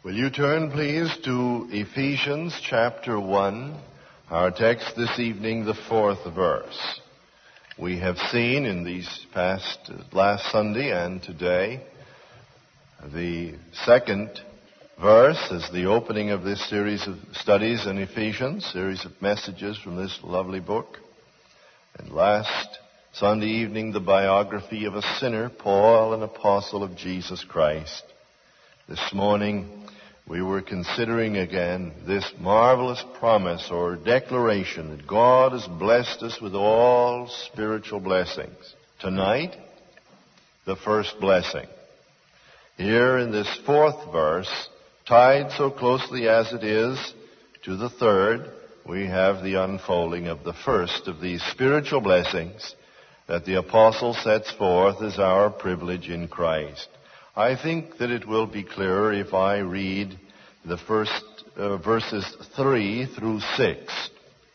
Will you turn, please, to Ephesians chapter 1, our text this evening, the 4th verse. We have seen in last Sunday and today, the second verse is the opening of this series of studies in Ephesians, series of messages from this lovely book. And last Sunday evening, the biography of a sinner, Paul, an apostle of Jesus Christ. This morning, we were considering again this marvelous promise or declaration that God has blessed us with all spiritual blessings. Tonight, the first blessing. Here in this 4th verse, tied so closely as it is to the 3rd, we have the unfolding of the first of these spiritual blessings that the apostle sets forth as our privilege in Christ. I think that it will be clearer if I read the first verses 3 through 6.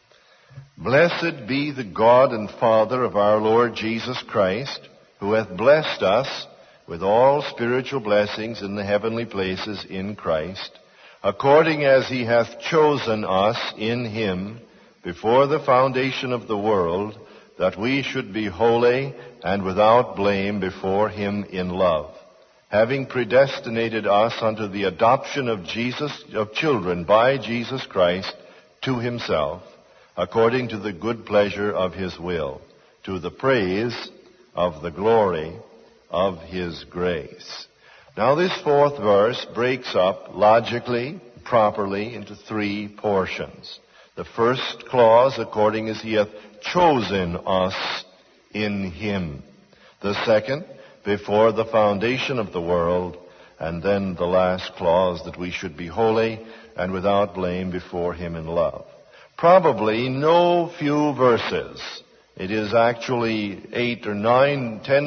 Blessed be the God and Father of our Lord Jesus Christ, who hath blessed us with all spiritual blessings in the heavenly places in Christ, according as he hath chosen us in him before the foundation of the world, that we should be holy and without blame before him in love, having predestinated us unto the adoption of children by Jesus Christ to himself, according to the good pleasure of his will, to the praise of the glory of his grace. Now this 4th verse breaks up logically, properly, into 3 portions. The first clause, according as he hath chosen us in him. The second, before the foundation of the world, and then the last clause that we should be holy and without blame before him in love. Probably no few verses. It is actually 8 or 9, 10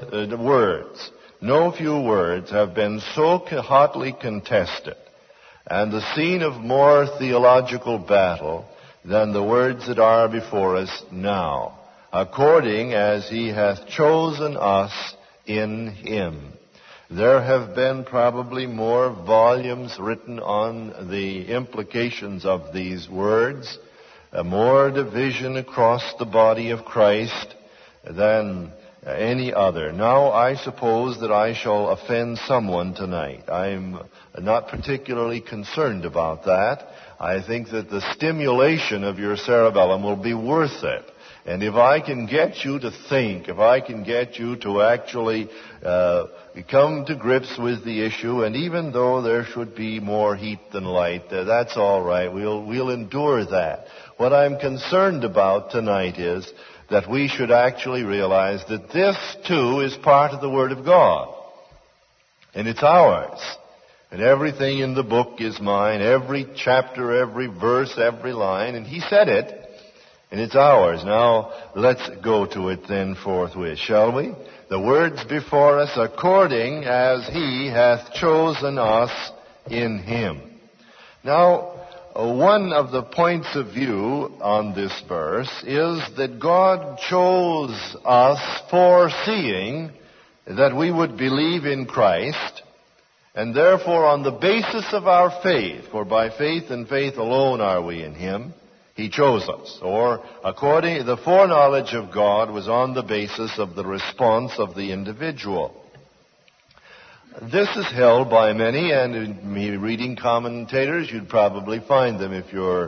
words. No few words have been so hotly contested and the scene of more theological battle than the words that are before us now. According as he hath chosen us in him. There have been probably more volumes written on the implications of these words, more division across the body of Christ than any other. Now, I suppose that I shall offend someone tonight. I'm not particularly concerned about that. I think that the stimulation of your cerebellum will be worth it. And if I can get you to think, if I can get you to actually come to grips with the issue, and even though there should be more heat than light, that's all right. We'll endure that. What I'm concerned about tonight is that we should actually realize that this, too, is part of the Word of God. And it's ours. And everything in the book is mine, every chapter, every verse, every line. And he said it. And it's ours. Now, let's go to it then forthwith, shall we? The words before us, according as he hath chosen us in him. Now, one of the points of view on this verse is that God chose us foreseeing that we would believe in Christ, and therefore on the basis of our faith, for by faith and faith alone are we in him, he chose us, or according the foreknowledge of God was on the basis of the response of the individual. This is held by many, and in me reading commentators, you'd probably find them if you're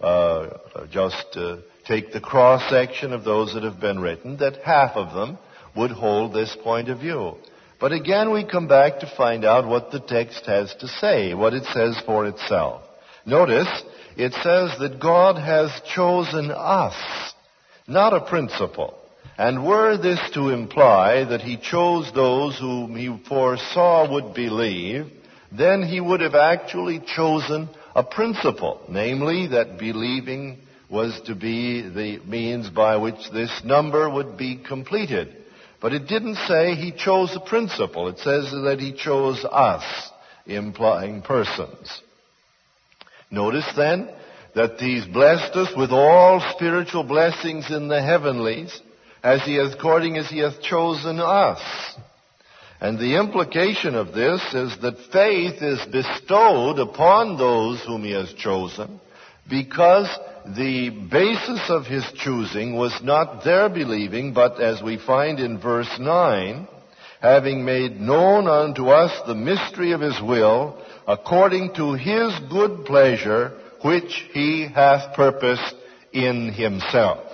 take the cross-section of those that have been written, that half of them would hold this point of view. But again, we come back to find out what the text has to say, what it says for itself. Notice, it says that God has chosen us, not a principle. And were this to imply that he chose those whom he foresaw would believe, then he would have actually chosen a principle, namely that believing was to be the means by which this number would be completed. But it didn't say he chose a principle. It says that he chose us, implying persons. Notice then that he's blessed us with all spiritual blessings in the heavenlies, according as he hath chosen us. And the implication of this is that faith is bestowed upon those whom he has chosen because the basis of his choosing was not their believing, but as we find in verse 9, having made known unto us the mystery of his will, according to his good pleasure, which he hath purposed in himself.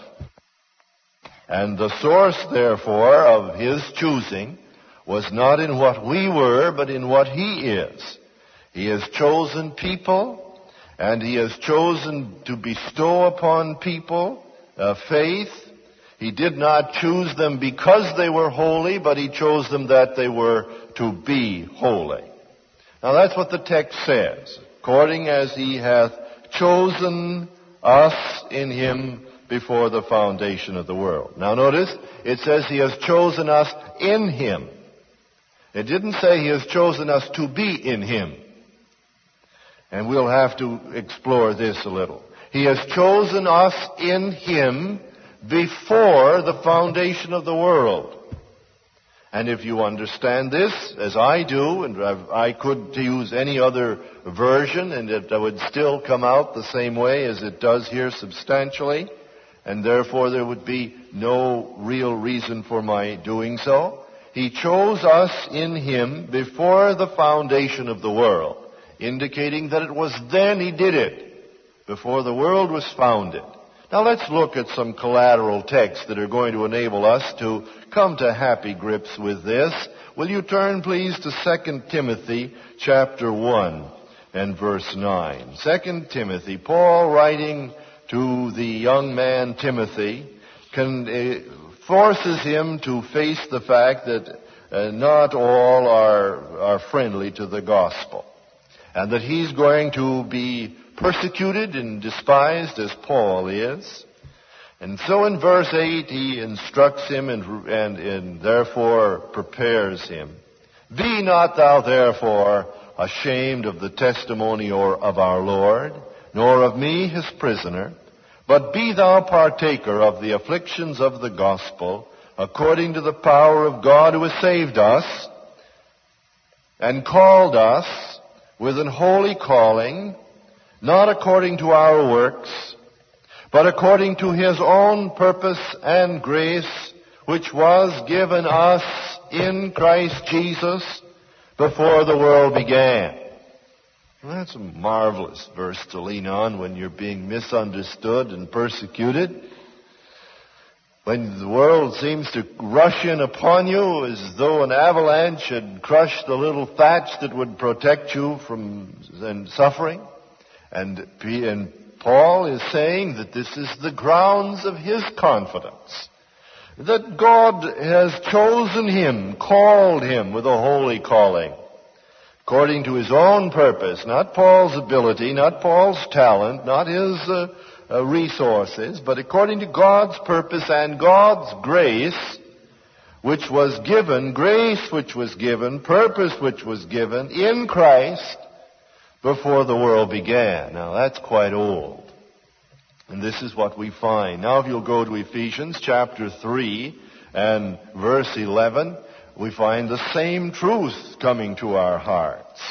And the source, therefore, of his choosing was not in what we were, but in what he is. He has chosen people, and he has chosen to bestow upon people faith. He did not choose them because they were holy, but he chose them that they were to be holy. Now that's what the text says. According as he hath chosen us in him before the foundation of the world. Now notice, it says he has chosen us in him. It didn't say he has chosen us to be in him. And we'll have to explore this a little. He has chosen us in him before the foundation of the world. And if you understand this, as I do, and I could use any other version, and it would still come out the same way as it does here substantially, and therefore there would be no real reason for my doing so. He chose us in him before the foundation of the world, indicating that it was then he did it, before the world was founded. Now let's look at some collateral texts that are going to enable us to come to happy grips with this. Will you turn please to 2 Timothy chapter 1 and verse 9. 2 Timothy, Paul writing to the young man Timothy, forces him to face the fact that not all are friendly to the gospel, and that he's going to be persecuted and despised as Paul is. And so in verse 8 he instructs him and therefore prepares him. Be not thou therefore ashamed of the testimony of our Lord, nor of me his prisoner, but be thou partaker of the afflictions of the gospel, according to the power of God who has saved us, and called us with an holy calling, not according to our works, but according to his own purpose and grace, which was given us in Christ Jesus before the world began. Well, that's a marvelous verse to lean on when you're being misunderstood and persecuted. When the world seems to rush in upon you as though an avalanche had crushed the little thatch that would protect you from suffering. And Paul is saying that this is the grounds of his confidence. That God has chosen him, called him with a holy calling, according to his own purpose, not Paul's ability, not Paul's talent, not his resources, but according to God's purpose and God's grace, which was given, purpose which was given in Christ before the world began. Now that's quite old. And this is what we find. Now if you'll go to Ephesians chapter 3 and verse 11, we find the same truth coming to our hearts.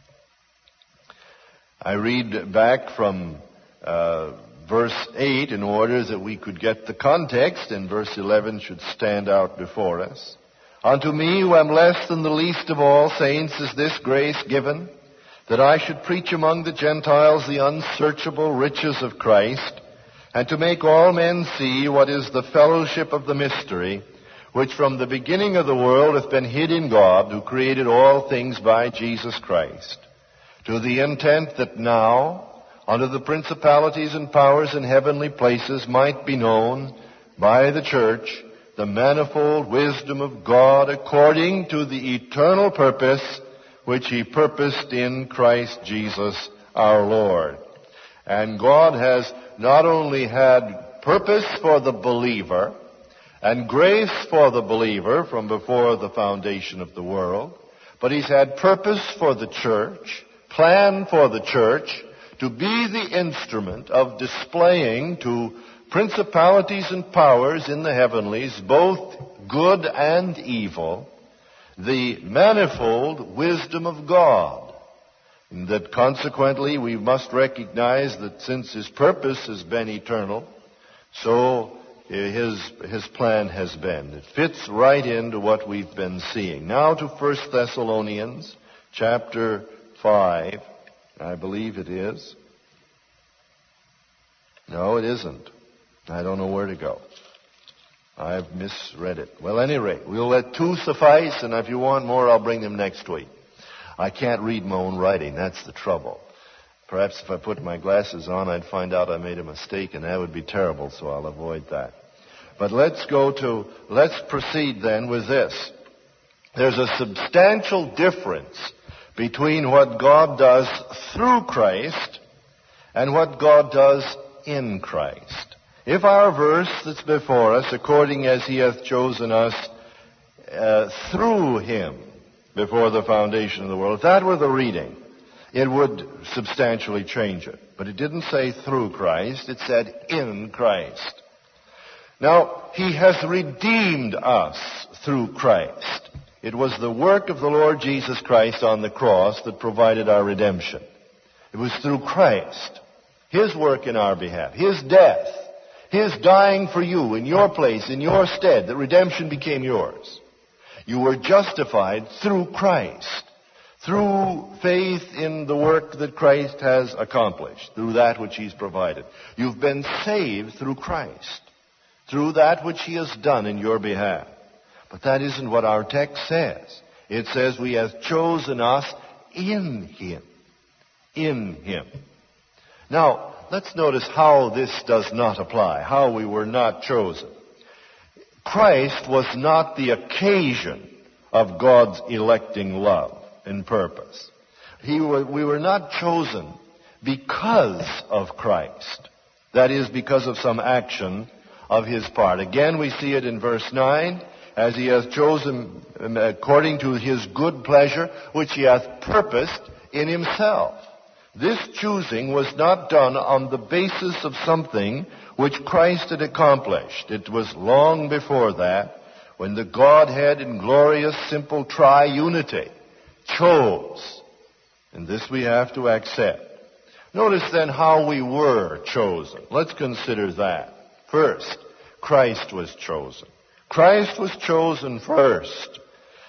I read back from verse 8 in order that we could get the context, and verse 11 should stand out before us. Unto me, who am less than the least of all saints, is this grace given, that I should preach among the Gentiles the unsearchable riches of Christ, and to make all men see what is the fellowship of the mystery, which from the beginning of the world hath been hid in God, who created all things by Jesus Christ, to the intent that now, under the principalities and powers in heavenly places, might be known by the church the manifold wisdom of God according to the eternal purpose which he purposed in Christ Jesus our Lord. And God has not only had purpose for the believer and grace for the believer from before the foundation of the world, but he's had purpose for the church, plan for the church, to be the instrument of displaying to principalities and powers in the heavenlies, both good and evil, the manifold wisdom of God. And that consequently we must recognize that since His purpose has been eternal, so His plan has been. It fits right into what we've been seeing. Now to 1 Thessalonians chapter 5, I believe it is. No, it isn't. I don't know where to go. I've misread it. Well, at any rate, we'll let 2 suffice, and if you want more, I'll bring them next week. I can't read my own writing. That's the trouble. Perhaps if I put my glasses on, I'd find out I made a mistake, and that would be terrible, so I'll avoid that. But let's proceed then with this. There's a substantial difference between what God does through Christ and what God does in Christ. If our verse that's before us, according as He hath chosen us through Him before the foundation of the world, if that were the reading, it would substantially change it. But it didn't say through Christ, it said in Christ. Now, He has redeemed us through Christ. It was the work of the Lord Jesus Christ on the cross that provided our redemption. It was through Christ, His work in our behalf, His death, His dying for you in your place, in your stead, that redemption became yours. You were justified through Christ, through faith in the work that Christ has accomplished, through that which He's provided. You've been saved through Christ, through that which He has done in your behalf. But that isn't what our text says. It says we have chosen us in Him. In Him. Now, let's notice how this does not apply, how we were not chosen. Christ was not the occasion of God's electing love and purpose. We were not chosen because of Christ. That is, because of some action of His part. Again, we see it in verse 9, as He has chosen according to His good pleasure, which He hath purposed in Himself. This choosing was not done on the basis of something which Christ had accomplished. It was long before that, when the Godhead in glorious, simple triunity chose. And this we have to accept. Notice then how we were chosen. Let's consider that. First, Christ was chosen. Christ was chosen first.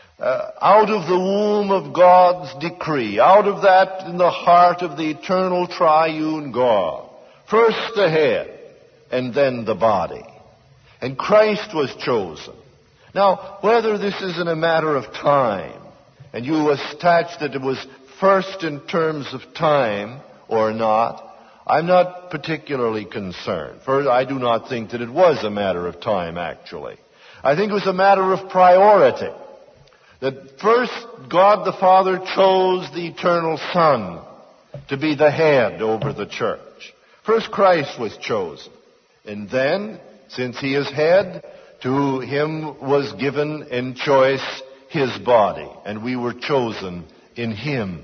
Out of the womb of God's decree, out of that in the heart of the eternal triune God. First the head, and then the body. And Christ was chosen. Now, whether this is in a matter of time, and you attach that it was first in terms of time or not, I'm not particularly concerned. First, I do not think that it was a matter of time, actually. I think it was a matter of priority. That first, God the Father chose the eternal Son to be the head over the church. First, Christ was chosen. And then, since He is head, to Him was given in choice His body. And we were chosen in Him.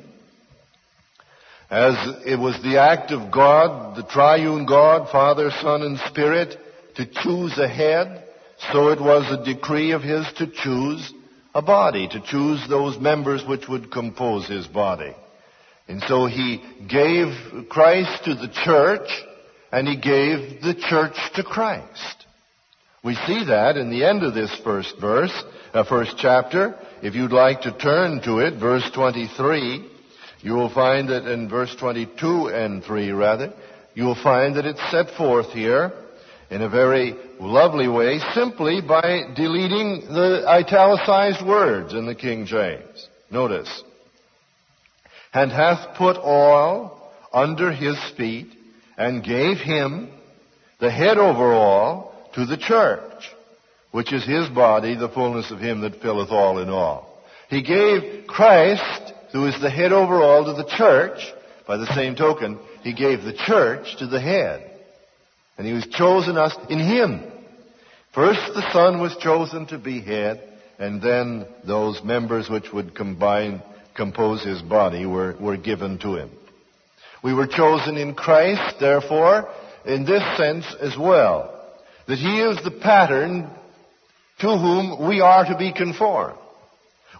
As it was the act of God, the triune God, Father, Son, and Spirit, to choose a head, so it was a decree of His to choose a body, to choose those members which would compose His body. And so He gave Christ to the church, and He gave the church to Christ. We see that in the end of this first chapter. If you'd like to turn to it, verse 23, you will find that in verse 22 and 3 rather, you will find that it's set forth here in a very lovely way, simply by deleting the italicized words in the King James. Notice, and hath put all under His feet, and gave Him, the head over all, to the church, which is His body, the fullness of Him that filleth all in all. He gave Christ, who is the head over all, to the church. By the same token, He gave the church to the head. And He was chosen us in Him. First the Son was chosen to be head, and then those members which would compose His body were given to Him. We were chosen in Christ, therefore, in this sense as well, that He is the pattern to whom we are to be conformed.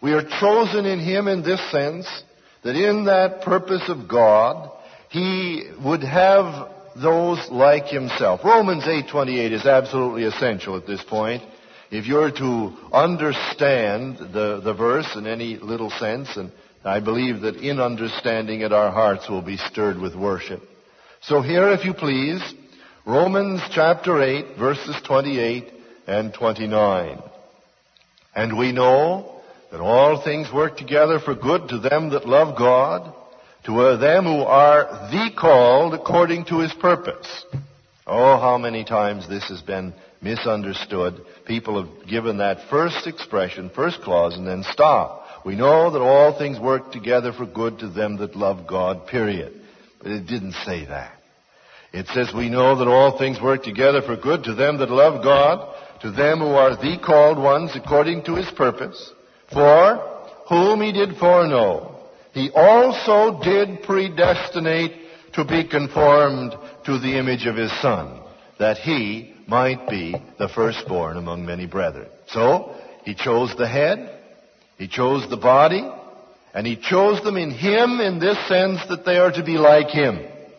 We are chosen in Him in this sense, that in that purpose of God, He would have those like Himself. Romans 8:28 is absolutely essential at this point. If you're to understand the verse in any little sense, and I believe that in understanding it, our hearts will be stirred with worship. So here, if you please, Romans chapter 8, verses 28 and 29. And we know that all things work together for good to them that love God, to them who are the called according to His purpose. Oh, how many times this has been misunderstood. People have given that first expression, first clause, and then stop. We know that all things work together for good to them that love God, period. But it didn't say that. It says we know that all things work together for good to them that love God, to them who are the called ones according to His purpose. For whom He did foreknow, He also did predestinate to be conformed to the image of His Son, that He might be the firstborn among many brethren. So, He chose the head, He chose the body, and He chose them in Him in this sense that they are to be like Him.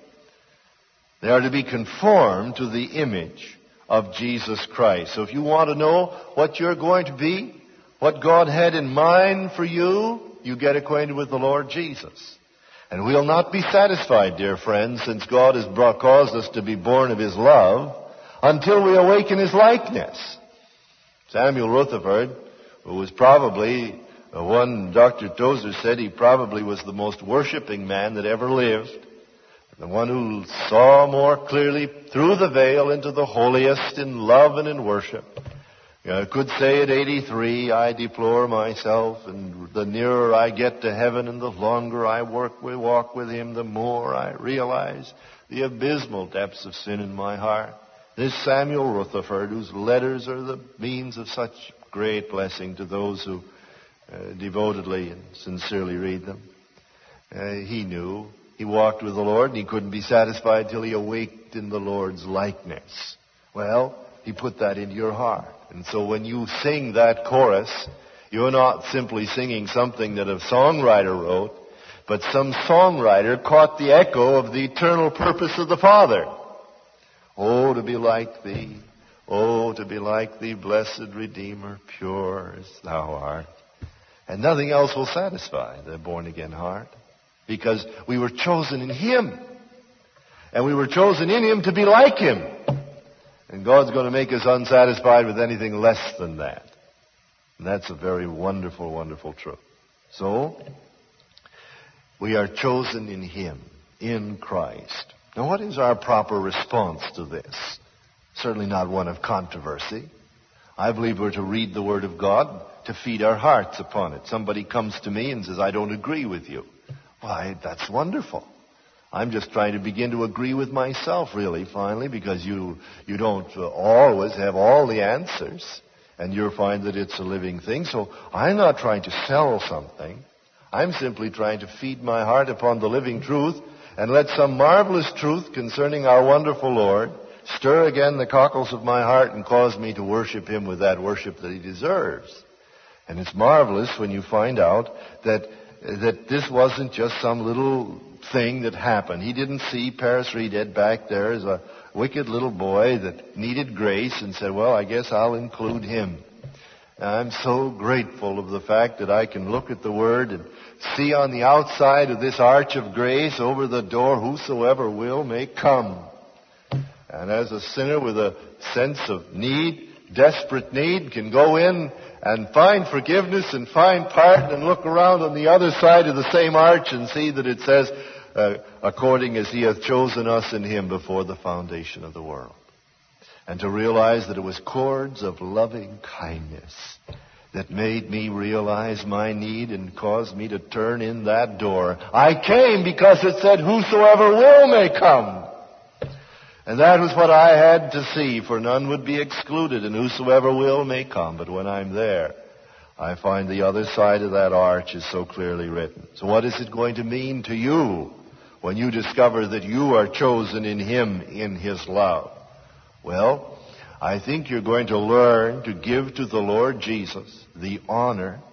They are to be conformed to the image of Jesus Christ. So if you want to know what you're going to be, what God had in mind for you, you get acquainted with the Lord Jesus. And we'll not be satisfied, dear friends, since God has caused us to be born of His love, until we awaken His likeness. Samuel Rutherford, who was probably, one Dr. Tozer said he probably was the most worshiping man that ever lived, the one who saw more clearly through the veil into the holiest in love and in worship. Could say at 83, I deplore myself, and the nearer I get to heaven and the longer I walk with Him, the more I realize the abysmal depths of sin in my heart. This Samuel Rutherford, whose letters are the means of such great blessing to those who devotedly and sincerely read them. He knew. He walked with the Lord, and he couldn't be satisfied till he awaked in the Lord's likeness. Well, He put that into your heart. And so when you sing that chorus, you're not simply singing something that a songwriter wrote, but some songwriter caught the echo of the eternal purpose of the Father. Oh, to be like Thee. Oh, to be like Thee, blessed Redeemer, pure as Thou art. And nothing else will satisfy the born-again heart, because we were chosen in Him. And we were chosen in Him to be like Him. And God's going to make us unsatisfied with anything less than that. And that's a very wonderful, wonderful truth. So, we are chosen in Him, in Christ. Now, what is our proper response to this? Certainly not one of controversy. I believe we're to read the Word of God to feed our hearts upon it. Somebody comes to me and says, I don't agree with you. Why, that's wonderful. I'm just trying to begin to agree with myself, really, finally, because you don't always have all the answers, and you'll find that it's a living thing. So I'm not trying to sell something. I'm simply trying to feed my heart upon the living truth and let some marvelous truth concerning our wonderful Lord stir again the cockles of my heart and cause me to worship Him with that worship that He deserves. And it's marvelous when you find out that this wasn't just some little thing that happened. He didn't see Paris Reed back there as a wicked little boy that needed grace and said, well, I guess I'll include him. And I'm so grateful of the fact that I can look at the Word and see on the outside of this arch of grace over the door, whosoever will may come. And as a sinner with a sense of need, desperate need, can go in and find forgiveness and find pardon and look around on the other side of the same arch and see that it says, according as He hath chosen us in Him before the foundation of the world. And to realize that it was cords of loving kindness that made me realize my need and caused me to turn in that door. I came because it said, whosoever will may come. And that was what I had to see, for none would be excluded, and whosoever will may come. But when I'm there, I find the other side of that arch is so clearly written. So what is it going to mean to you when you discover that you are chosen in Him, in His love? Well, I think you're going to learn to give to the Lord Jesus the honor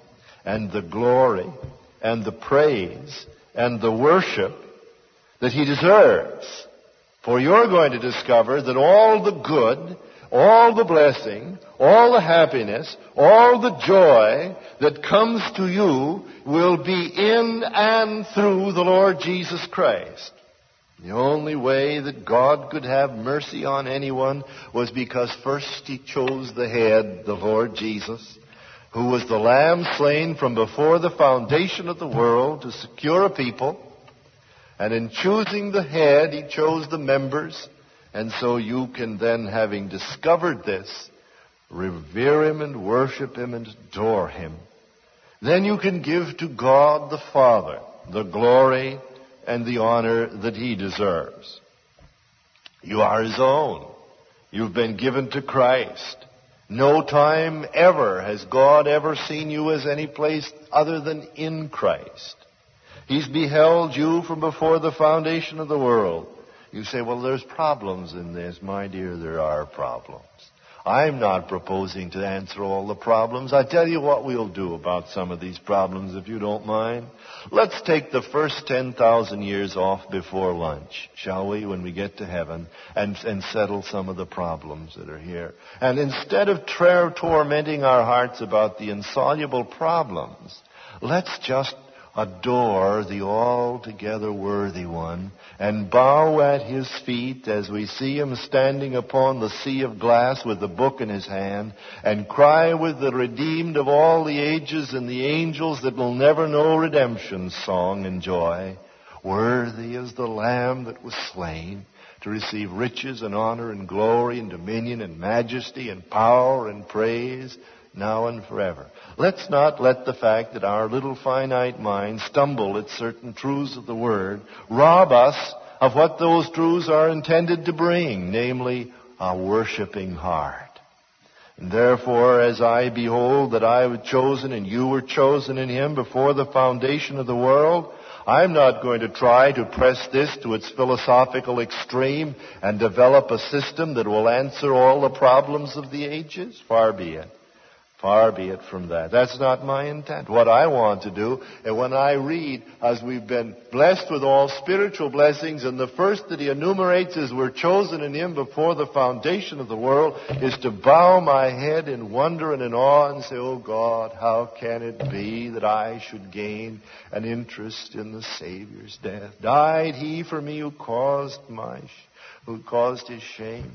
and the glory and the praise and the worship that he deserves. For you're going to discover that all the good, all the blessing, all the happiness, all the joy that comes to you will be in and through the Lord Jesus Christ. The only way that God could have mercy on anyone was because first he chose the head, the Lord Jesus, who was the lamb slain from before the foundation of the world to secure a people. And in choosing the head, he chose the members. And so you can then, having discovered this, revere him and worship him and adore him. Then you can give to God the Father the glory and the honor that he deserves. You are his own. You've been given to Christ. No time ever has God ever seen you as any place other than in Christ. He's beheld you from before the foundation of the world. You say, well, there's problems in this. My dear, there are problems. I'm not proposing to answer all the problems. I tell you what we'll do about some of these problems, if you don't mind. Let's take the first 10,000 years off before lunch, shall we, when we get to heaven, and settle some of the problems that are here. And instead of tormenting our hearts about the insoluble problems, let's just adore the altogether worthy one and bow at his feet as we see him standing upon the sea of glass with the book in his hand, and cry with the redeemed of all the ages and the angels that will never know redemption's song and joy. Worthy is the Lamb that was slain to receive riches and honor and glory and dominion and majesty and power and praise now and forever. Let's not let the fact that our little finite minds stumble at certain truths of the Word rob us of what those truths are intended to bring, namely a worshiping heart. And therefore, as I behold that I was chosen and you were chosen in him before the foundation of the world, I'm not going to try to press this to its philosophical extreme and develop a system that will answer all the problems of the ages. Far be it. Far be it from that. That's not my intent. What I want to do, and when I read, as we've been blessed with all spiritual blessings, and the first that he enumerates is we're chosen in him before the foundation of the world, is to bow my head in wonder and in awe and say, oh God, how can it be that I should gain an interest in the Savior's death? Died he for me who caused his shame?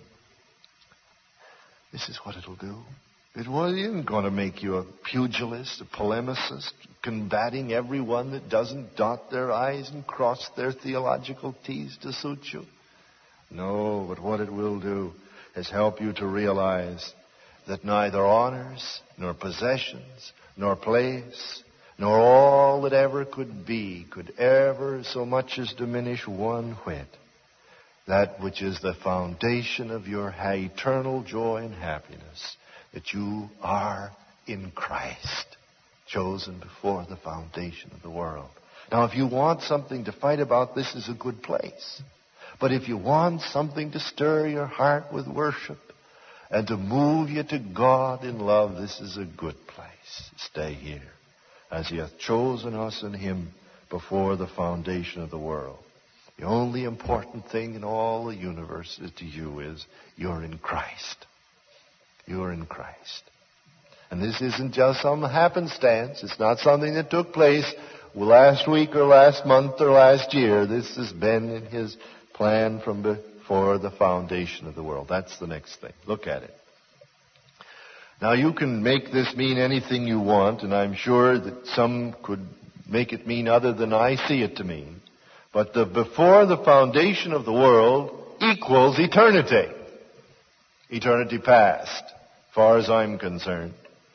This is what it'll do. It wasn't going to make you a pugilist, a polemicist, combating everyone that doesn't dot their I's and cross their theological T's to suit you. No, but what it will do is help you to realize that neither honors, nor possessions, nor place, nor all that ever could be, could ever so much as diminish one whit that which is the foundation of your eternal joy and happiness, that you are in Christ, chosen before the foundation of the world. Now, if you want something to fight about, this is a good place. But if you want something to stir your heart with worship and to move you to God in love, this is a good place. Stay here, as he hath chosen us in him before the foundation of the world. The only important thing in all the universe to you is you're in Christ. You're in Christ. And this isn't just some happenstance. It's not something that took place last week or last month or last year. This has been in his plan from before the foundation of the world. That's the next thing. Look at it. Now, you can make this mean anything you want, and I'm sure that some could make it mean other than I see it to mean. But the before the foundation of the world equals eternity. Eternity past, as far as I'm concerned.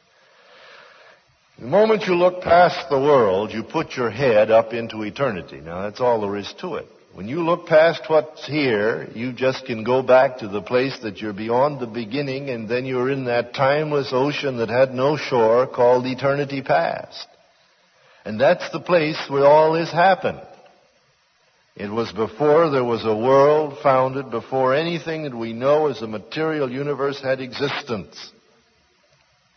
The moment you look past the world, you put your head up into eternity. Now, that's all there is to it. When you look past what's here, you just can go back to the place that you're beyond the beginning, and then you're in that timeless ocean that had no shore called eternity past. And that's the place where all this happened. It was before there was a world founded, before anything that we know as a material universe had existence.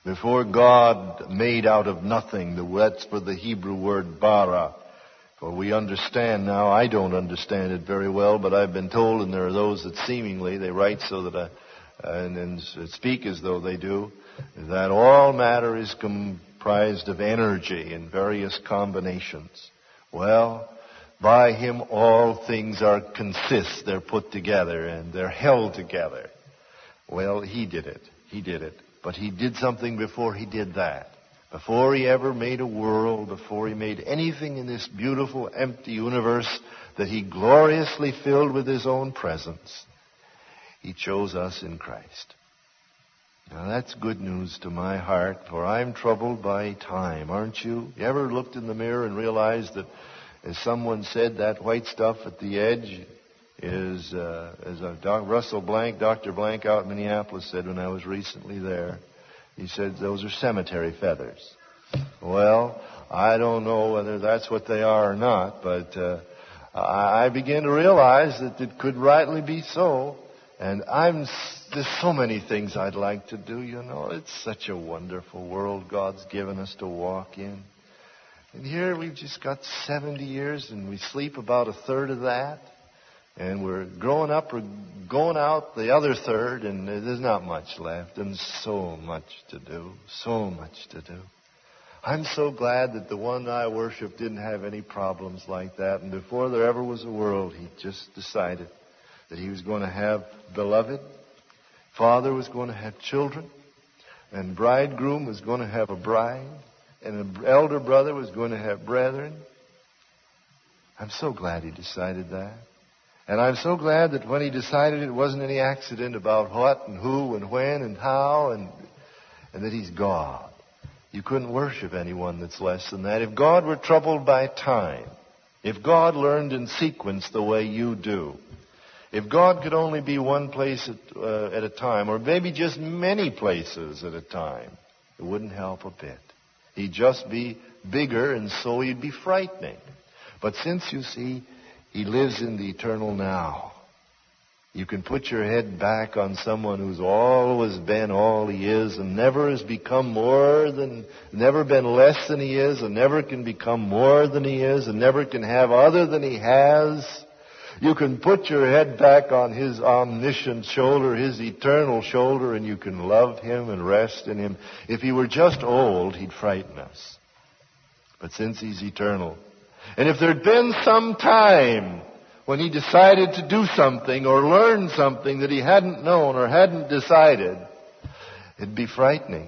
Before God made out of nothing, that's for the Hebrew word bara. For we understand now, I don't understand it very well, but I've been told, and there are those that seemingly, they write so that and speak as though they do, that all matter is comprised of energy in various combinations. Well, by Him all things consist, they're put together, and they're held together. Well, He did it. He did it. But He did something before He did that. Before He ever made a world, before He made anything in this beautiful, empty universe that He gloriously filled with His own presence, He chose us in Christ. Now that's good news to my heart, for I'm troubled by time, aren't you? You ever looked in the mirror and realized that, as someone said, that white stuff at the edge is, Russell Blank, Dr. Blank out in Minneapolis said when I was recently there, he said those are cemetery feathers. Well, I don't know whether that's what they are or not, but I began to realize that it could rightly be so. And there's so many things I'd like to do, you know. It's such a wonderful world God's given us to walk in. And here we've just got 70 years and we sleep about a third of that. And we're growing up or going out the other third, and there's not much left, and so much to do, so much to do. I'm so glad that the one I worship didn't have any problems like that, and before there ever was a world, He just decided that He was going to have beloved, father was going to have children, and bridegroom was going to have a bride, and an elder brother was going to have brethren. I'm so glad He decided that. And I'm so glad that when He decided it wasn't any accident about what and who and when and how, and that He's God. You couldn't worship anyone that's less than that. If God were troubled by time, if God learned in sequence the way you do, if God could only be one place at a time, or maybe just many places at a time, it wouldn't help a bit. He'd just be bigger, and so He'd be frightening. But since, you see, He lives in the eternal now, you can put your head back on someone who's always been all He is and never has become never been less than He is, and never can become more than He is, and never can have other than He has. You can put your head back on His omniscient shoulder, His eternal shoulder, and you can love Him and rest in Him. If He were just old, He'd frighten us. But since He's eternal, and if there'd been some time when He decided to do something or learn something that He hadn't known or hadn't decided, it'd be frightening.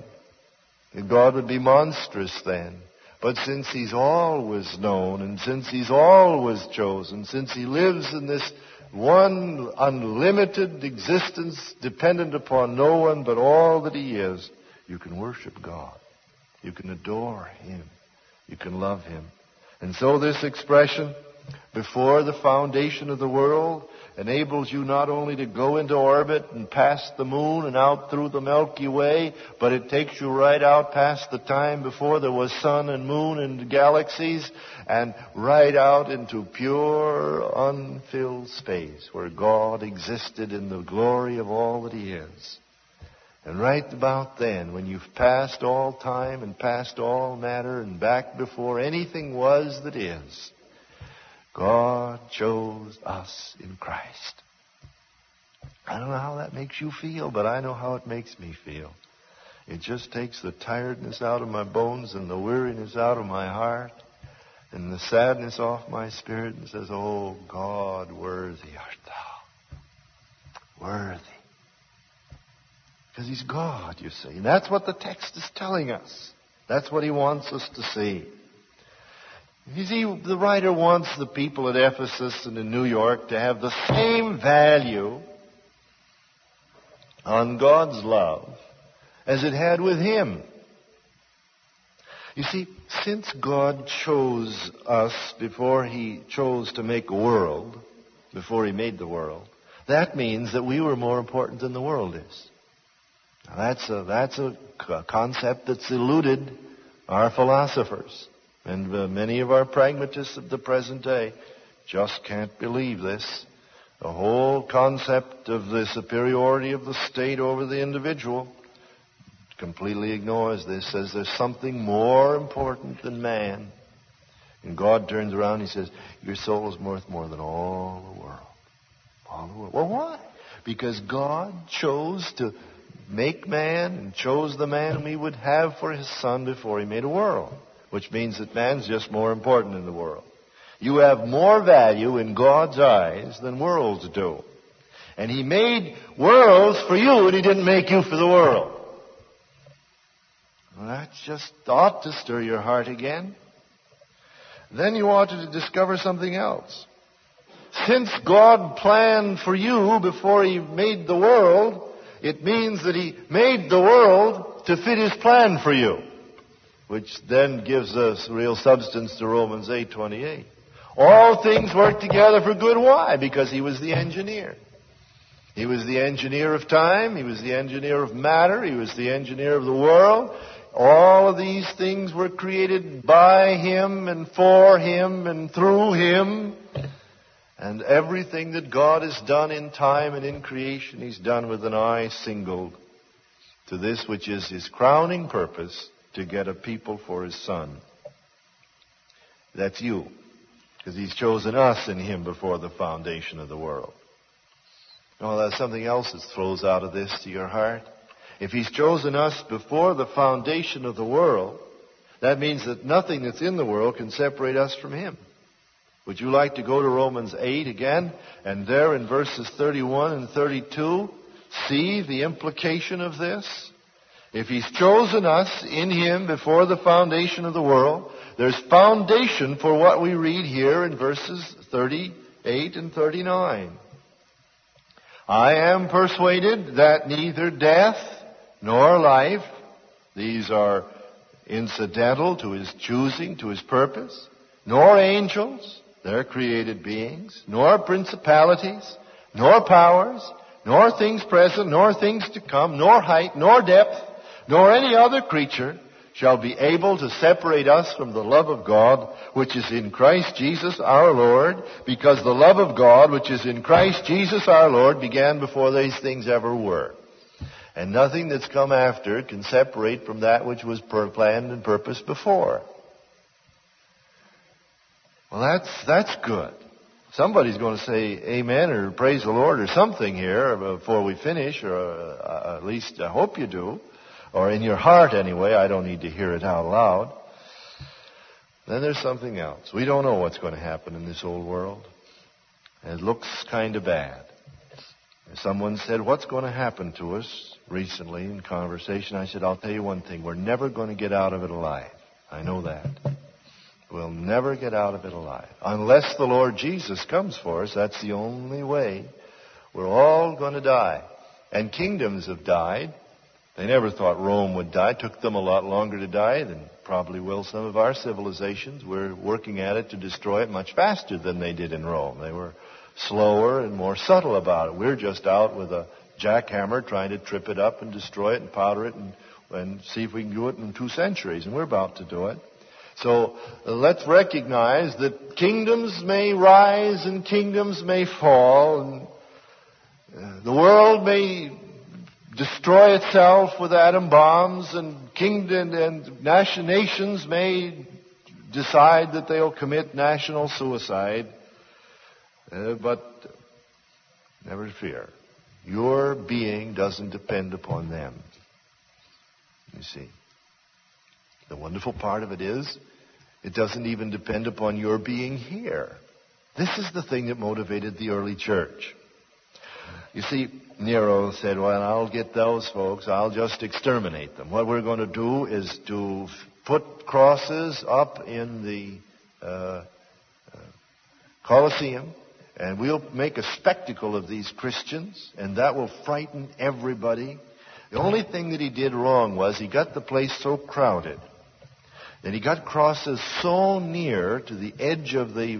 God would be monstrous then. But since He's always known, and since He's always chosen, since He lives in this one unlimited existence dependent upon no one but all that He is, you can worship God. You can adore Him. You can love Him. And so this expression, before the foundation of the world, enables you not only to go into orbit and past the moon and out through the Milky Way, but it takes you right out past the time before there was sun and moon and galaxies, and right out into pure, unfilled space where God existed in the glory of all that He is. And right about then, when you've passed all time and passed all matter and back before anything was that is, God chose us in Christ. I don't know how that makes you feel, but I know how it makes me feel. It just takes the tiredness out of my bones and the weariness out of my heart and the sadness off my spirit and says, "Oh God, worthy art thou. Worthy." Because He's God, you see. And that's what the text is telling us. That's what He wants us to see. You see, the writer wants the people at Ephesus and in New York to have the same value on God's love as it had with Him. You see, since God chose us before He chose to make a world, before He made the world, that means that we were more important than the world is. Now, that's a concept that's eluded our philosophers. And many of our pragmatists of the present day just can't believe this. The whole concept of the superiority of the state over the individual completely ignores this, says there's something more important than man. And God turns around and He says, your soul is worth more than all the world. All the world. Well, why? Because God chose to make man and chose the man whom He would have for His Son before He made a world. Which means that man's just more important in the world. You have more value in God's eyes than worlds do. And He made worlds for you, and He didn't make you for the world. Well, that just ought to stir your heart again. Then you ought to discover something else. Since God planned for you before He made the world, it means that He made the world to fit His plan for you. Which then gives us real substance to Romans 8:28. All things work together for good. Why? Because He was the engineer. He was the engineer of time. He was the engineer of matter. He was the engineer of the world. All of these things were created by Him and for Him and through Him. And everything that God has done in time and in creation, He's done with an eye singled to this which is His crowning purpose, to get a people for His Son. That's you. Because He's chosen us in Him before the foundation of the world. Oh, there's something else that flows out of this to your heart. If He's chosen us before the foundation of the world, that means that nothing that's in the world can separate us from Him. Would you like to go to Romans 8 again? And there in verses 31 and 32, see the implication of this? If He's chosen us in Him before the foundation of the world, there's foundation for what we read here in verses 38 and 39. I am persuaded that neither death nor life, these are incidental to His choosing, to His purpose, nor angels, they're created beings, nor principalities, nor powers, nor things present, nor things to come, nor height, nor depth, nor any other creature shall be able to separate us from the love of God, which is in Christ Jesus our Lord, because the love of God, which is in Christ Jesus our Lord, began before these things ever were. And nothing that's come after can separate from that which was planned and purposed before. Well, that's good. Somebody's going to say amen or praise the Lord or something here before we finish, or at least I hope you do. Or in your heart anyway. I don't need to hear it out loud. Then there's something else. We don't know what's going to happen in this old world. It looks kind of bad. Someone said, what's going to happen to us recently in conversation? I said, I'll tell you one thing. We're never going to get out of it alive. I know that. We'll never get out of it alive. Unless the Lord Jesus comes for us, that's the only way. We're all going to die. And kingdoms have died. They never thought Rome would die. It took them a lot longer to die than probably will some of our civilizations. We're working at it to destroy it much faster than they did in Rome. They were slower and more subtle about it. We're just out with a jackhammer trying to trip it up and destroy it and powder it and see if we can do it in 2 centuries. And we're about to do it. So let's recognize that kingdoms may rise and kingdoms may fall. And the world may destroy itself with atom bombs, and nations may decide that they'll commit national suicide. But never fear. Your being doesn't depend upon them. You see. The wonderful part of it is, it doesn't even depend upon your being here. This is the thing that motivated the early church. You see, Nero said, well, I'll get those folks. I'll just exterminate them. What we're going to do is to put crosses up in the Colosseum, and we'll make a spectacle of these Christians, and that will frighten everybody. The only thing that he did wrong was he got the place so crowded that he got crosses so near to the edge of the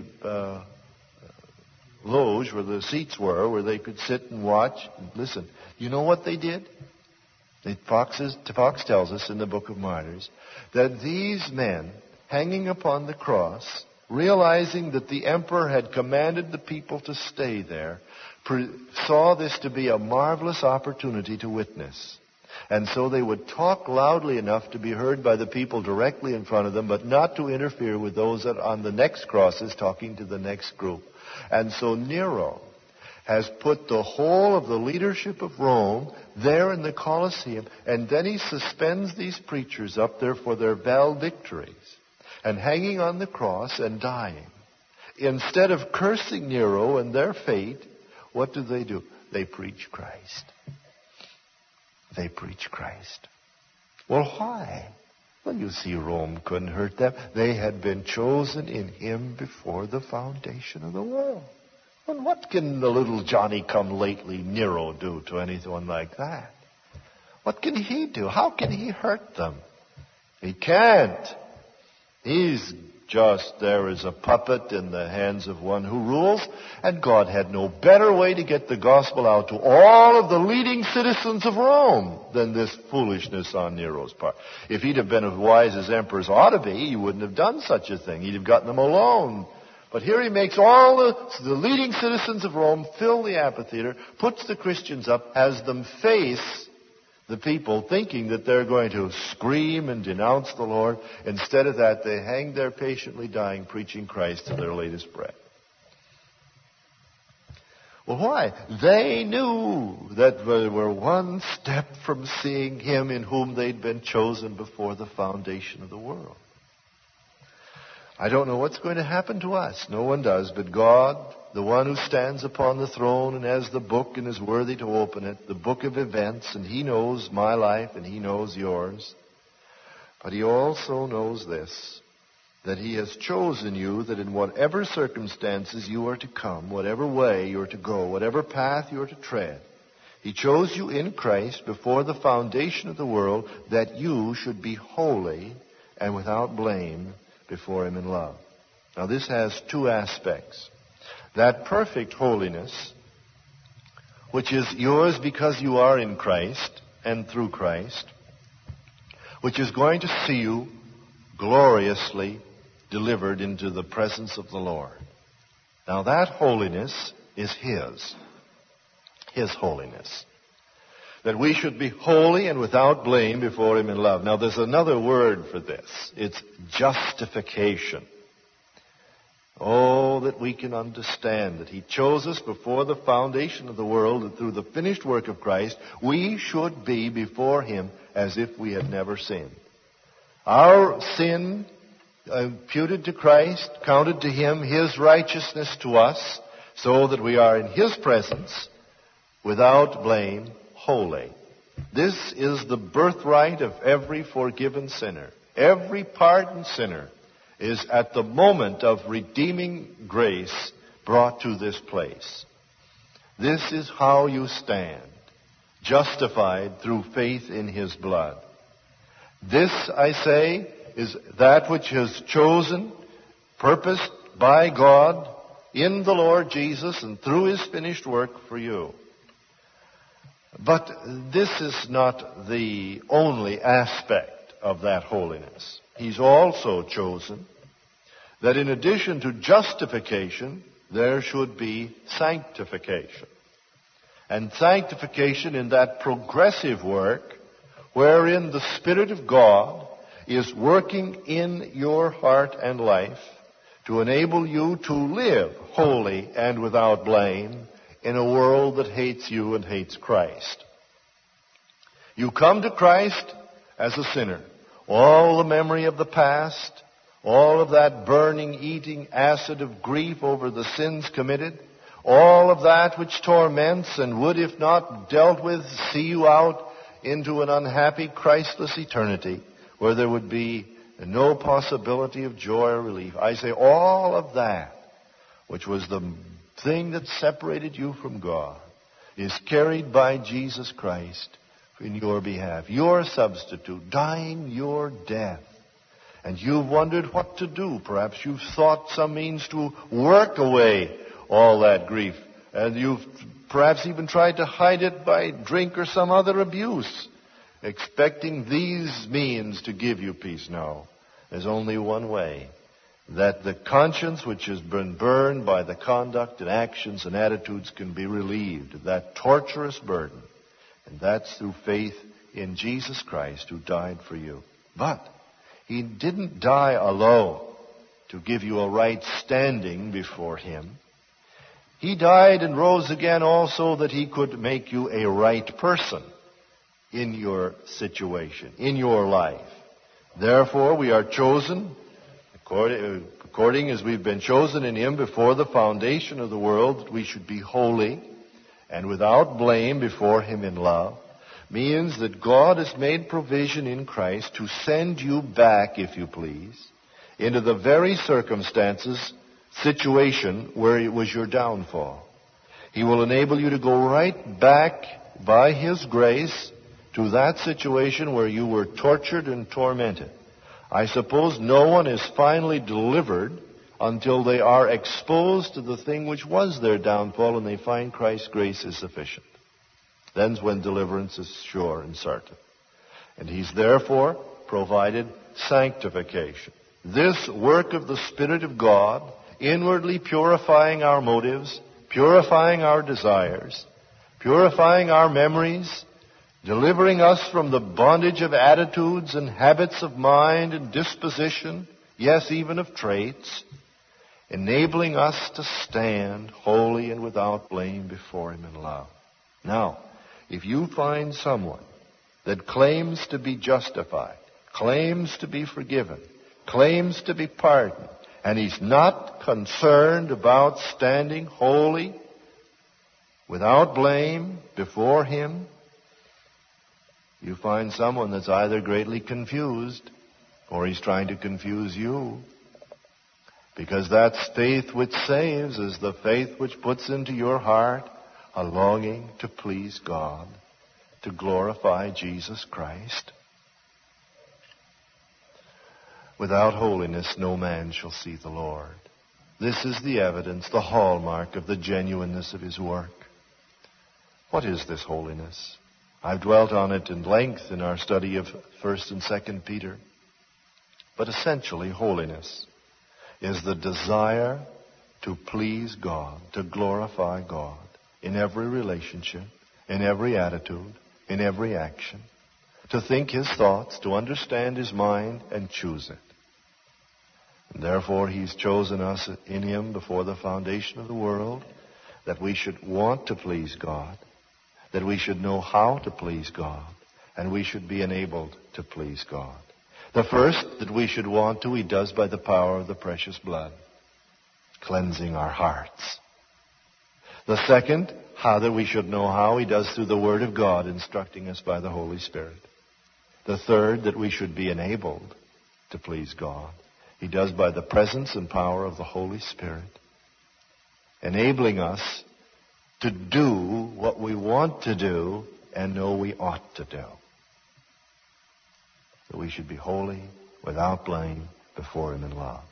loge where the seats were, where they could sit and watch and listen. You know what they did? Fox tells us in the Book of Martyrs that these men hanging upon the cross, realizing that the emperor had commanded the people to stay there, saw this to be a marvelous opportunity to witness. And so they would talk loudly enough to be heard by the people directly in front of them, but not to interfere with those that on the next crosses talking to the next group. And so Nero has put the whole of the leadership of Rome there in the Colosseum, and then he suspends these preachers up there for their valedictories and hanging on the cross and dying. Instead of cursing Nero and their fate, what do? They preach Christ. They preach Christ. Well, why? Well, you see, Rome couldn't hurt them. They had been chosen in him before the foundation of the world. Well, what can the little Johnny-come-lately Nero do to anyone like that? What can he do? How can he hurt them? He can't. He's just there as a puppet in the hands of one who rules, and God had no better way to get the gospel out to all of the leading citizens of Rome than this foolishness on Nero's part. If he'd have been as wise as emperors ought to be, he wouldn't have done such a thing. He'd have gotten them alone. But here he makes all the leading citizens of Rome fill the amphitheater, puts the Christians up, has them face the people, thinking that they're going to scream and denounce the Lord. Instead of that, they hang there patiently dying, preaching Christ to their latest breath. Well, why? They knew that they were one step from seeing him in whom they'd been chosen before the foundation of the world. I don't know what's going to happen to us. No one does, but God, the one who stands upon the throne and has the book and is worthy to open it, the book of events, and he knows my life and he knows yours. But he also knows this, that he has chosen you, that in whatever circumstances you are to come, whatever way you are to go, whatever path you are to tread, he chose you in Christ before the foundation of the world, that you should be holy and without blame before him in love. Now this has two aspects. That perfect holiness, which is yours because you are in Christ and through Christ, which is going to see you gloriously delivered into the presence of the Lord. Now that holiness is His holiness. That we should be holy and without blame before him in love. Now there's another word for this. It's justification. Oh, that we can understand that he chose us before the foundation of the world, and through the finished work of Christ, we should be before him as if we had never sinned. Our sin imputed to Christ, counted to him, his righteousness to us, so that we are in his presence without blame, holy. This is the birthright of every forgiven sinner. Every pardoned sinner is at the moment of redeeming grace brought to this place. This is how you stand, justified through faith in his blood. This, I say, is that which is chosen, purposed by God in the Lord Jesus and through his finished work for you. But this is not the only aspect of that holiness. He's also chosen that in addition to justification, there should be sanctification. And sanctification in that progressive work wherein the Spirit of God is working in your heart and life to enable you to live holy and without blame in a world that hates you and hates Christ. You come to Christ as a sinner. All the memory of the past, all of that burning, eating acid of grief over the sins committed, all of that which torments and would, if not dealt with, see you out into an unhappy, Christless eternity where there would be no possibility of joy or relief. I say all of that, which was the thing that separated you from God, is carried by Jesus Christ in your behalf. Your substitute, dying your death. And you've wondered what to do. Perhaps you've thought some means to work away all that grief. And you've perhaps even tried to hide it by drink or some other abuse, expecting these means to give you peace. No, there's only one way. That the conscience which has been burned by the conduct and actions and attitudes can be relieved of that torturous burden. And that's through faith in Jesus Christ who died for you. But he didn't die alone to give you a right standing before him. He died and rose again also that he could make you a right person in your situation, in your life. Therefore, we are chosen according as we've been chosen in him before the foundation of the world, that we should be holy and without blame before him in love, means that God has made provision in Christ to send you back, if you please, into the very situation where it was your downfall. He will enable you to go right back by his grace to that situation where you were tortured and tormented. I suppose no one is finally delivered until they are exposed to the thing which was their downfall and they find Christ's grace is sufficient. Then's when deliverance is sure and certain. And he's therefore provided sanctification. This work of the Spirit of God, inwardly purifying our motives, purifying our desires, purifying our memories, delivering us from the bondage of attitudes and habits of mind and disposition, yes, even of traits, enabling us to stand holy and without blame before him in love. Now, if you find someone that claims to be justified, claims to be forgiven, claims to be pardoned, and he's not concerned about standing holy, without blame before him, you find someone that's either greatly confused or he's trying to confuse you. Because that's faith which saves, is the faith which puts into your heart a longing to please God, to glorify Jesus Christ. Without holiness, no man shall see the Lord. This is the evidence, the hallmark of the genuineness of his work. What is this holiness? I've dwelt on it in length in our study of 1st and 2nd Peter. But essentially, holiness is the desire to please God, to glorify God in every relationship, in every attitude, in every action, to think his thoughts, to understand his mind, and choose it. And therefore, he's chosen us in him before the foundation of the world, that we should want to please God, that we should know how to please God, and we should be enabled to please God. The first, that we should want to, he does by the power of the precious blood, cleansing our hearts. The second, how that we should know how, he does through the Word of God, instructing us by the Holy Spirit. The third, that we should be enabled to please God, he does by the presence and power of the Holy Spirit, enabling us to do what we want to do and know we ought to do. That we should be holy, without blame, before him in love.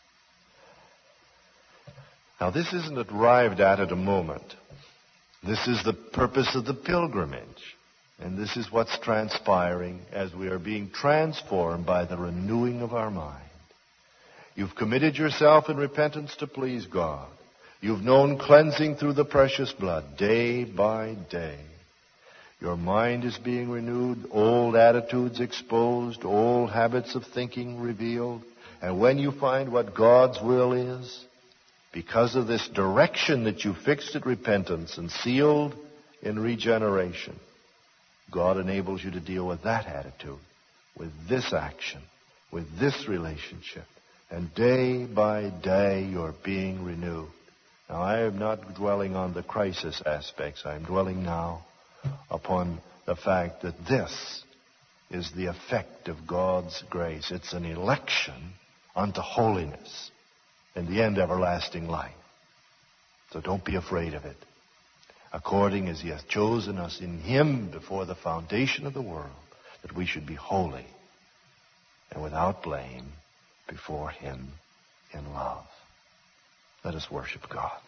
Now, this isn't arrived at a moment. This is the purpose of the pilgrimage. And this is what's transpiring as we are being transformed by the renewing of our mind. You've committed yourself in repentance to please God. You've known cleansing through the precious blood day by day. Your mind is being renewed, old attitudes exposed, old habits of thinking revealed. And when you find what God's will is, because of this direction that you fixed at repentance and sealed in regeneration, God enables you to deal with that attitude, with this action, with this relationship. And day by day you're being renewed. Now, I am not dwelling on the crisis aspects. I am dwelling now upon the fact that this is the effect of God's grace. It's an election unto holiness, and the end, everlasting life. So don't be afraid of it. According as he hath chosen us in him before the foundation of the world, that we should be holy and without blame before him in love. Let us worship God.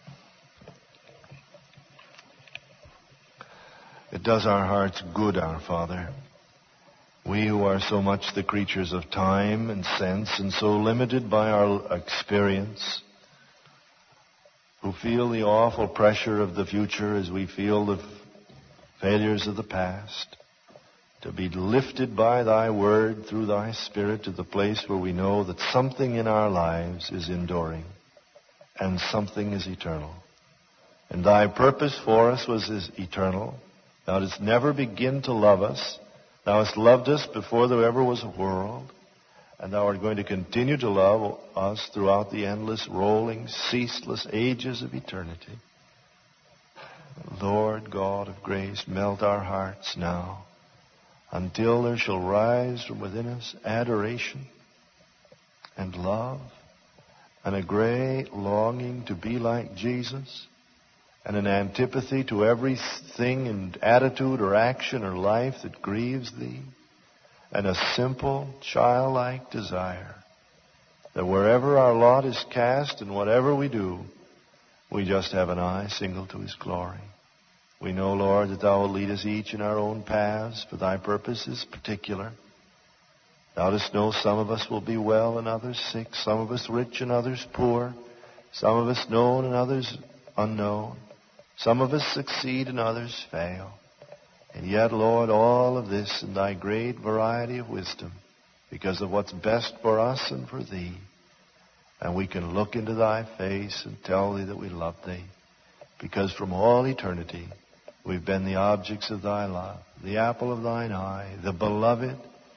It does our hearts good, our Father. We who are so much the creatures of time and sense and so limited by our experience, who feel the awful pressure of the future as we feel the failures of the past, to be lifted by thy word through thy Spirit to the place where we know that something in our lives is enduring and something is eternal. And thy purpose for us is eternal. Thou didst never begin to love us. Thou hast loved us before there ever was a world. And thou art going to continue to love us throughout the endless, rolling, ceaseless ages of eternity. Lord God of grace, melt our hearts now until there shall rise from within us adoration and love and a great longing to be like Jesus and an antipathy to everything and attitude or action or life that grieves thee, and a simple, childlike desire that wherever our lot is cast and whatever we do, we just have an eye single to His glory. We know, Lord, that Thou will lead us each in our own paths, for Thy purpose is particular. Thou dost know some of us will be well and others sick, some of us rich and others poor, some of us known and others unknown, some of us succeed and others fail. And yet, Lord, all of this in Thy great variety of wisdom, because of what's best for us and for Thee. And we can look into Thy face and tell Thee that we love Thee, because from all eternity we've been the objects of Thy love, the apple of Thine eye, the beloved,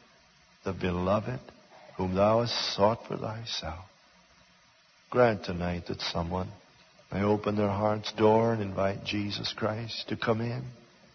whom Thou hast sought for Thyself. Grant tonight that someone may open their heart's door and invite Jesus Christ to come in.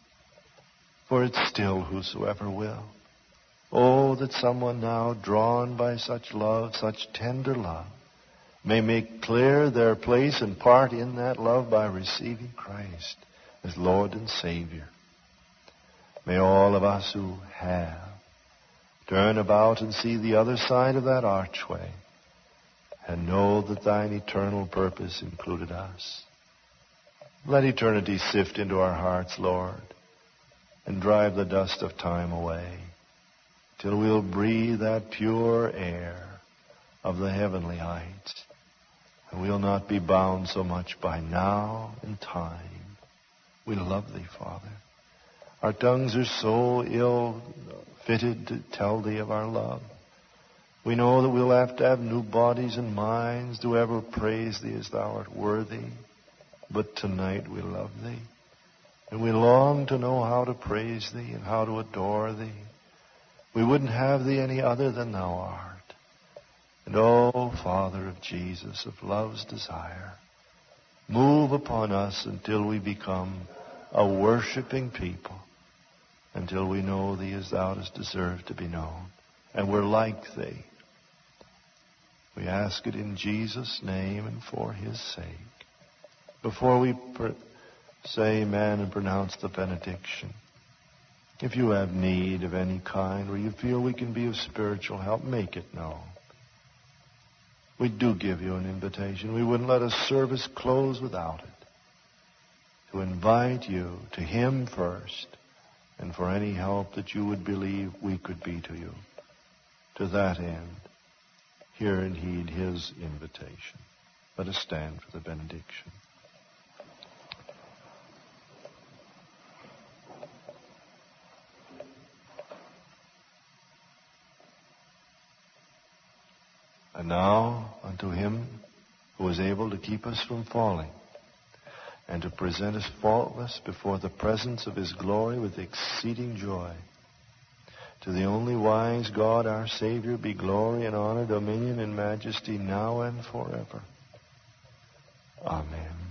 For it's still whosoever will. Oh, that someone now drawn by such love, such tender love, may make clear their place and part in that love by receiving Christ as Lord and Savior. May all of us who have turn about and see the other side of that archway and know that Thine eternal purpose included us. Let eternity sift into our hearts, Lord, and drive the dust of time away till we'll breathe that pure air of the heavenly heights. And we'll not be bound so much by now and time. We love Thee, Father. Our tongues are so ill-fitted to tell Thee of our love. We know that we'll have to have new bodies and minds to ever praise Thee as Thou art worthy. But tonight we love Thee. And we long to know how to praise Thee and how to adore Thee. We wouldn't have Thee any other than Thou art. And oh, Father of Jesus, of love's desire, move upon us until we become a worshiping people, until we know Thee as Thou dost deserve to be known. And we're like Thee. We ask it in Jesus' name and for His sake. Before we say amen and pronounce the benediction, if you have need of any kind or you feel we can be of spiritual help, make it known. We do give you an invitation. We wouldn't let a service close without it. To invite you to Him first and for any help that you would believe we could be to you. To that end, hear and heed His invitation. Let us stand for the benediction. And now unto Him who is able to keep us from falling and to present us faultless before the presence of His glory with exceeding joy. To the only wise God, our Savior, be glory and honor, dominion and majesty now and forever. Amen.